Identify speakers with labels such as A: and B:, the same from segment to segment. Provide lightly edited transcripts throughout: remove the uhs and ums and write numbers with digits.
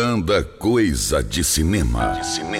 A: Banda Coisa de Cinema.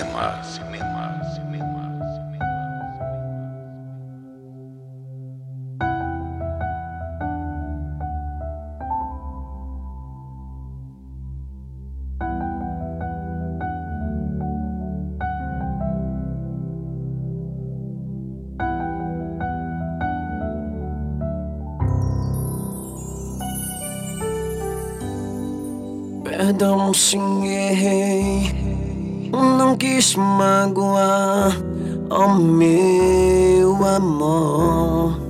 B: Perdão se errei, não quis magoar, oh meu amor.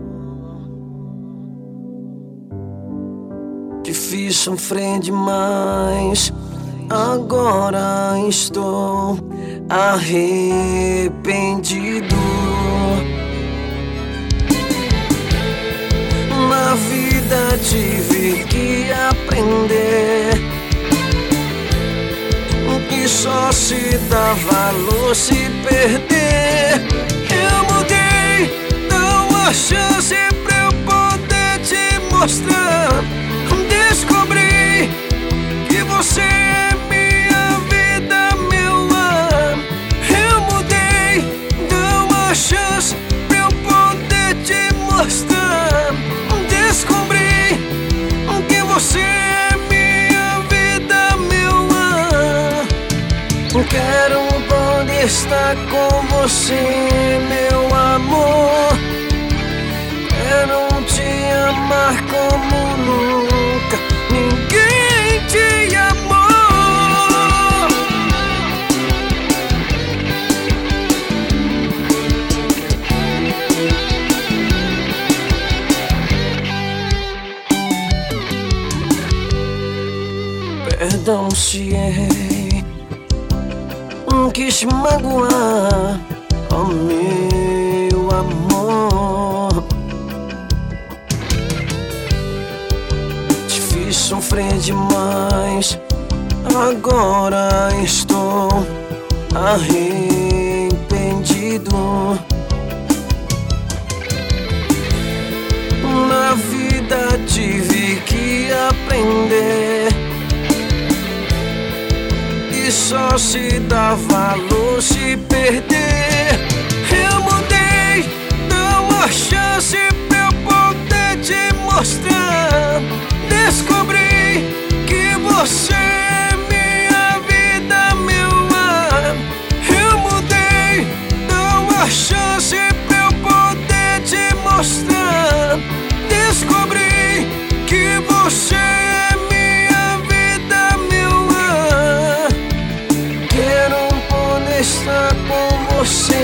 B: Te fiz sofrer demais, agora estou arrependido. Na vida tive que aprender que só se dá valor se perder. Eu mudei, dá uma chance pra eu poder te mostrar. Descobri que você é minha vida, meu lar. Eu mudei, dá uma chance pra eu poder te mostrar. Descobri que você é minha vida, meu lar. Quero poder estar com você, meu amor. Quero te amar como nunca ninguém te amou. Perdão se errei, não quis magoar, oh meu amor. Te fiz sofrer demais, agora estou arrependido. Na vida tive que aprender que só se dá valor se perder. Eu mudei, dá uma chance pra eu poder te mostrar. Descobri que você é minha vida, meu lar. Eu mudei, dá uma chance pra eu poder te mostrar. Descobri que você é minha vida, meu lar. Quero poder estar com você,